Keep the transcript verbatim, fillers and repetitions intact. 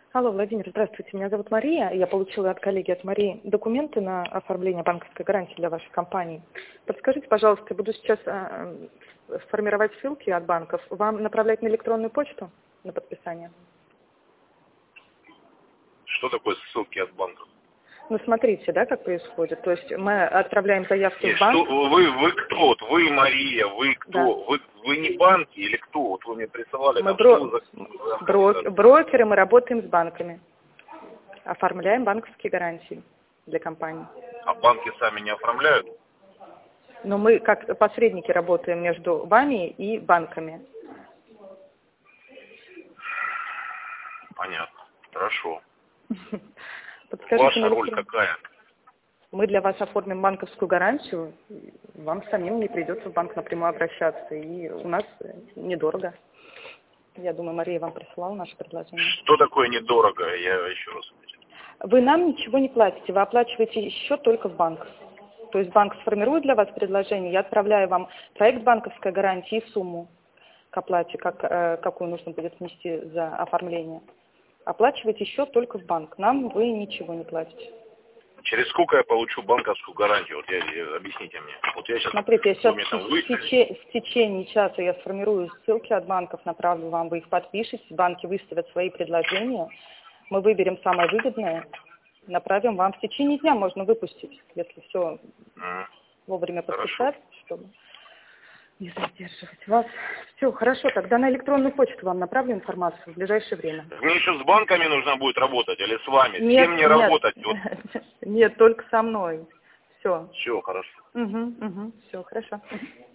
Алло, Владимир, здравствуйте. Меня зовут Мария. Я получила от коллеги от Марии документы на оформление банковской гарантии для вашей компании. Подскажите, пожалуйста, я буду сейчас э, формировать ссылки от банков. Вам направлять на электронную почту на подписание? Что такое ссылки от банков? Ну, смотрите, да, как происходит. То есть мы отправляем заявки Нет, в банк. что, вы, вы кто? Вот вы Мария, вы кто? Да. Вы, вы не банки или кто? Вот вы мне присылали Мы там, бро... что вы за... бро... брокеры, мы работаем с банками. Оформляем банковские гарантии для компании. А банки сами не оформляют? Но мы как посредники работаем между вами и банками. Понятно. Хорошо. Подскажите, Ваша на роль электрон- какая? Мы для вас оформим банковскую гарантию, вам самим не придется в банк напрямую обращаться, и у нас недорого. Я думаю, Мария вам присылала наше предложение. Что такое недорого? Я еще раз. Вы нам ничего не платите, вы оплачиваете счет только в банк. То есть банк сформирует для вас предложение, я отправляю вам проект банковской гарантии и сумму к оплате, как, э, какую нужно будет внести за оформление. Оплачиваете счет только в банк, нам вы ничего не платите. Через сколько я получу банковскую гарантию? Вот я, я- объясните мне. Вот я сейчас, Смотрите, я сейчас мне в, там в выйти. тече- в течение часа я сформирую ссылки от банков, направлю вам, вы их подпишете, банки выставят свои предложения, мы выберем самое выгодное, направим вам. В течение дня можно выпустить, если все М, вовремя Хорошо. подписать, чтобы не задерживать вас. Все, хорошо, тогда на электронную почту вам направлю информацию в ближайшее время. Мне еще с банками нужно будет работать или с вами? С Нет, кем мне нет, работать? Вот. нет, только со мной. Все. Все, хорошо. Угу, угу, все, хорошо.